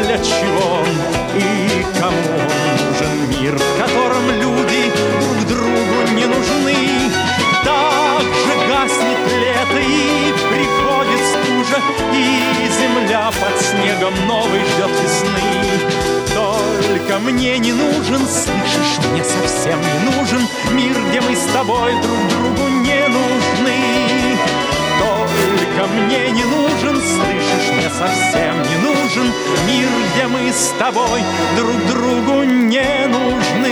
для чего он и кому он нужен. Мир, в котором люди друг другу не нужны. Так же гаснет лето и приходит стужа, и земля под снегом новой ждет весны. Только мне не нужен, слышишь, мне совсем не нужен мир, где мы с тобой друг другу не нужны. Только мне не нужен, слышишь, мне совсем не нужен мир, где мы с тобой друг другу не нужны.